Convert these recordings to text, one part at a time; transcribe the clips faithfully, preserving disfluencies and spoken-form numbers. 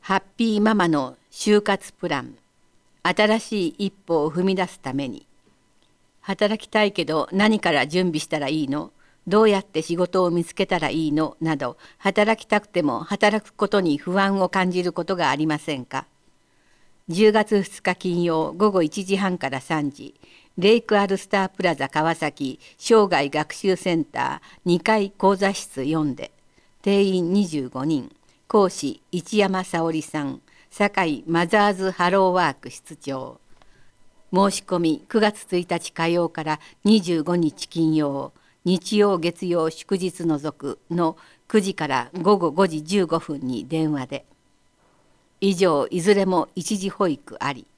ハッピーママの就活プラン。新しい一歩を踏み出すために。働きたいけど何から準備したらいいの？どうやって仕事を見つけたらいいの？など、働きたくても働くことに不安を感じることがありませんか？じゅうがつふつか金曜午後いちじはんからさんじ、レイクアルスタープラザ川崎生涯学習センターにかい講座室よんで、定員にじゅうごにん、講師市山沙織さん、堺マザーズハローワーク室長。申し込みくがつついたち火曜からにじゅうごにち金曜、日曜月曜祝日除くのくじからごごごじじゅうごふんに電話で。以上いずれも一時保育あり。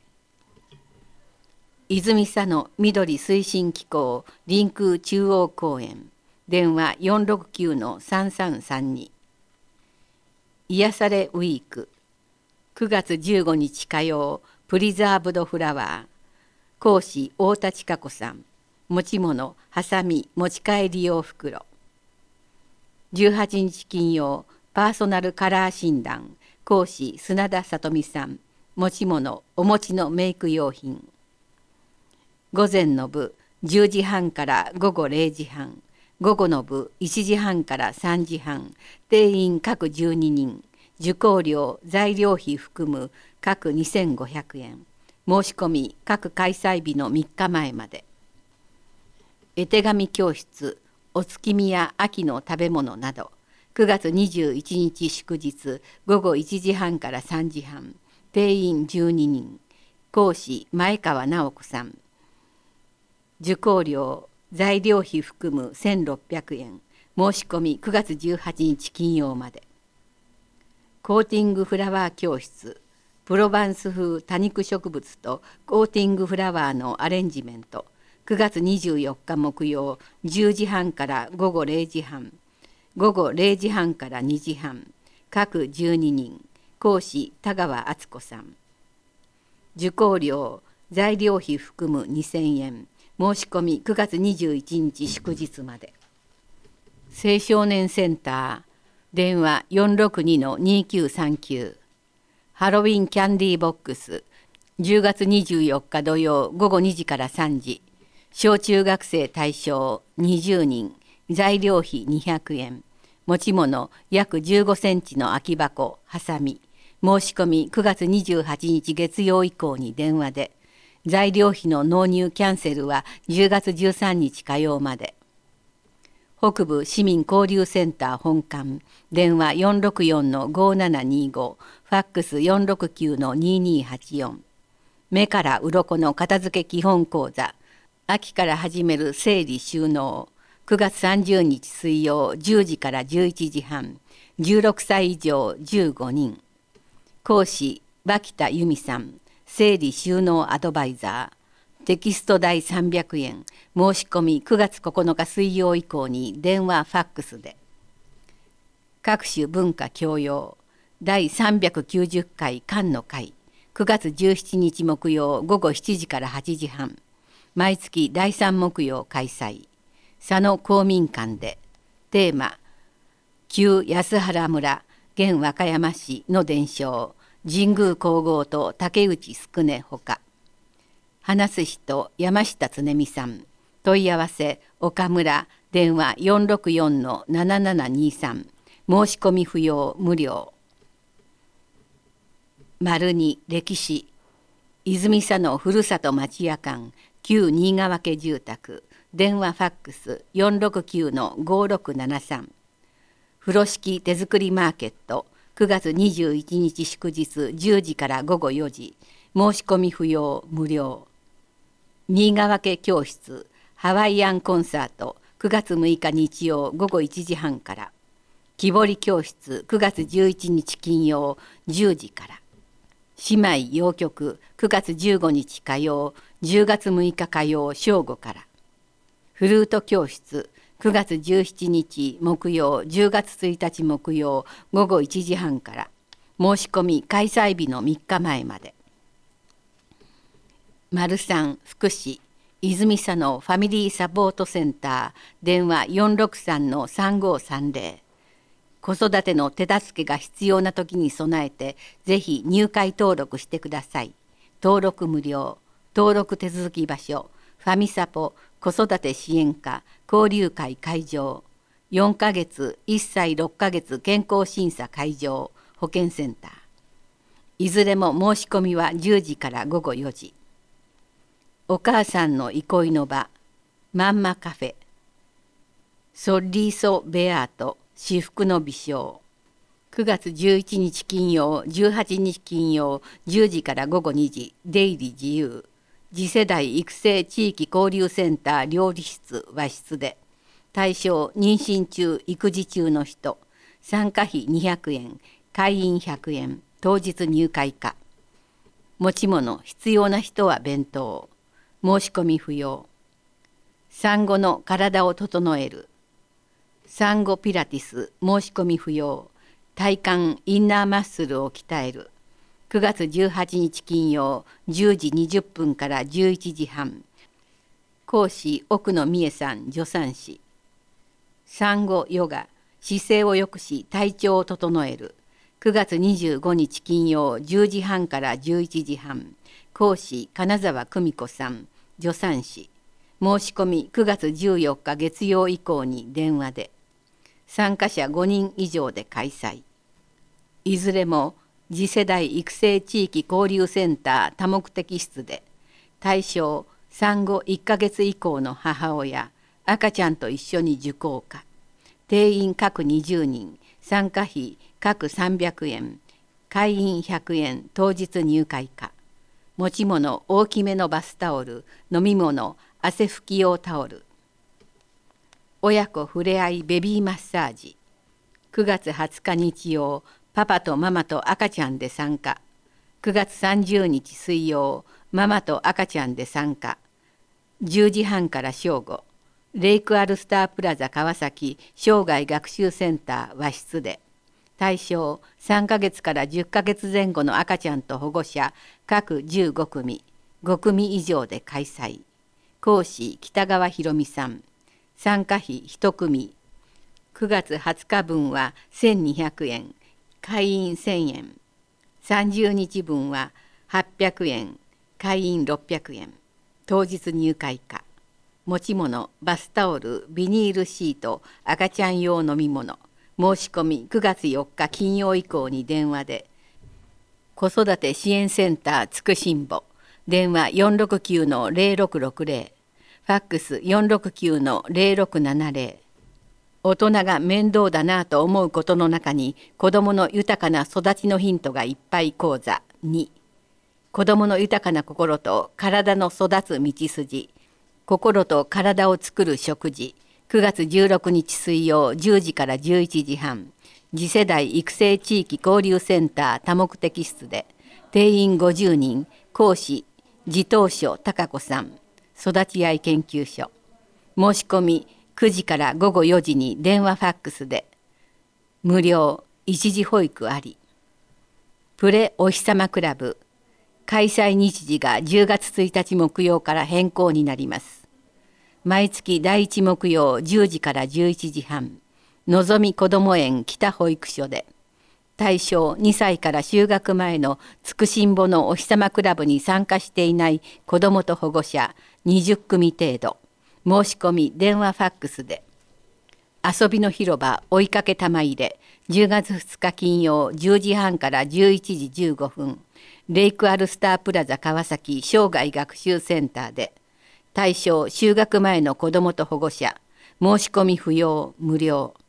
泉佐野緑推進機構臨空中央公園、電話 よんろくきゅうのさんさんさんに。癒されウィーク、くがつじゅうごにち火曜、プリザーブドフラワー、講師太田千佳子さん、持ち物はさみ持ち帰り用袋。じゅうはちにち金曜、パーソナルカラー診断、講師砂田さとみさん、持ち物お持ちのメイク用品。午前の部じゅうじはんからごごれいじはん、午後の部いちじはんからさんじはん、定員各じゅうににん、受講料材料費含む各にせんごひゃくえん、申し込み各開催日のみっかまえまで。絵手紙教室、お月見や秋の食べ物など、くがつにじゅういちにち祝日ごごいちじはんからさんじはん、定員じゅうににん、講師前川直子さん。受講料材料費含むせんろっぴゃくえん、申し込みくがつじゅうはちにち金曜まで。コーティングフラワー教室、プロバンス風多肉植物とコーティングフラワーのアレンジメント、くがつにじゅうよっか木曜じゅうじはんからごごれいじはん、ごごれいじはんからにじはん、各じゅうににん、講師田川敦子さん。受講料材料費含むにせんえん、申し込みくがつにじゅういちにち祝日まで。青少年センター、電話 よんろくにのにきゅうさんきゅう。ハロウィンキャンディーボックス、じゅうがつにじゅうよっか土曜ごごにじからさんじ、小中学生対象にじゅうにん、材料費にひゃくえん、持ち物約じゅうごセンチの空き箱はさみ、申し込みくがつにじゅうはちにち月曜以降に電話で。材料費の納入キャンセルはじゅうがつじゅうさんにち火曜まで。北部市民交流センター本館、電話 よんろくよんのごななにご、ファックス よんろくきゅうのににはちよん。目から鱗の片付け基本講座、秋から始める整理収納、くがつさんじゅうにち水曜じゅうじからじゅういちじはん、じゅうろくさい以上じゅうごにん。講師脇田由美さん、整理収納アドバイザー。テキスト代さんびゃくえん、申し込みくがつここのか水曜以降に電話ファックスで。各種文化教養だいさんびゃくきゅうじゅっかい館の会、くがつじゅうしちにち木曜ごごしちじからはちじはん、毎月だいさん木曜開催。佐野公民館で。テーマ旧安原村現和歌山市の伝承、神宮皇后と竹内宿根ほか。話す人山下恒美さん。問い合わせ岡村、電話 よんろくよんのななななにさん、申し込み不要無料。丸に歴史、泉佐野ふるさと町屋館旧新川家住宅、電話ファックス よんろくきゅうのごろくななさん。風呂敷手作りマーケット、くがつにじゅういちにち祝日じゅうじからごごよじ、申し込み不要無料。新川家教室ハワイアンコンサート、くがつむいか日曜ごごいちじはんから。木彫り教室くがつじゅういちにち金曜じゅうじから。姉妹謡曲くがつじゅうごにち火曜じゅうがつむいか火曜正午から。フルート教室くがつじゅうしちにち木曜じゅうがつついたち木曜ごごいちじはんから。申し込み開催日のみっかまえまで。丸三福祉泉佐野ファミリーサポートセンター、電話 よんろくさんのさんごさんぜろ。 子育ての手助けが必要な時に備えて、ぜひ入会登録してください。登録無料。登録手続き場所、ファミサポ子育て支援課交流会会場。よんかげつ、いっさいろっかげつ健康審査会場、保健センター。いずれも申し込みはじゅうじからごごよじ。お母さんの憩いの場、マンマカフェ。ソッリーソ・ベアート、至福の微笑。くがつじゅういちにち金曜、じゅうはちにち金曜、じゅうじからごごにじ、出入り自由。次世代育成地域交流センター料理室和室で、対象妊娠中育児中の人、参加費にひゃくえん、会員ひゃくえん、当日入会可。持ち物必要な人は弁当。申し込み不要。産後の体を整える。産後ピラティス申し込み不要。体幹インナーマッスルを鍛える。くがつじゅうはちにち金曜じゅうじにじゅっぷんからじゅういちじはん。講師奥野美恵さん助産師。産後ヨガ姿勢を良くし体調を整える。くがつにじゅうごにち金曜じゅうじはんからじゅういちじはん。講師金沢久美子さん助産師。申し込みくがつじゅうよっか月曜以降に電話で。参加者ごにん以上で開催。いずれも次世代育成地域交流センター多目的室で、対象産後いっかげつ以降の母親、赤ちゃんと一緒に受講可。定員各にじゅうにん、参加費各さんびゃくえん、会員ひゃくえん、当日入会可。持ち物大きめのバスタオル、飲み物汗拭き用タオル。親子ふれあいベビーマッサージ。くがつはつか日曜、パパとママと赤ちゃんで参加。くがつさんじゅうにち水曜、ママと赤ちゃんで参加。じゅうじはんから正午。レイクアルスタープラザ川崎生涯学習センター和室で。対象さんかげつからじゅっかげつぜん後の赤ちゃんと保護者各じゅうごくみ、ごくみ以上で開催。講師北川博美さん。参加費いち組。くがつはつか分はせんにひゃくえん、会員せんえん。さんじゅうにち分ははっぴゃくえん、会員ろっぴゃくえん。当日入会可。持ち物バスタオル、ビニールシート、赤ちゃん用飲み物。申し込みくがつよっか金曜以降に電話で。子育て支援センターつくしんぼ。電話 よんろくきゅうのゼロろくろくゼロ。ファックス よんろくきゅうのゼロろくななゼロ。大人が面倒だなと思うことの中に子どもの豊かな育ちのヒントがいっぱい講座に。子どもの豊かな心と体の育つ道筋。心と体を作る食事。くがつじゅうろくにち水曜じゅうじからじゅういちじはん。次世代育成地域交流センター多目的室で。定員ごじゅうにん。講師地頭書貴子さん。育ち合い研究所。申し込みくじからごごよじに電話ファックスで。無料一時保育あり。プレお日様クラブ。開催日時がじゅうがつついたち木曜から変更になります。毎月だいいち木曜じゅうじからじゅういちじはん。のぞみこども園北保育所で。対象にさいから就学前のつくしんぼのお日様クラブに参加していない子どもと保護者にじゅっくみ程度。申し込み電話ファックスで。遊びの広場追いかけ玉入れじゅうがつふつか金曜じゅうじはんからじゅういちじじゅうごふん。レイクアルスタープラザ川崎生涯学習センターで。対象就学前の子どもと保護者。申し込み不要無料。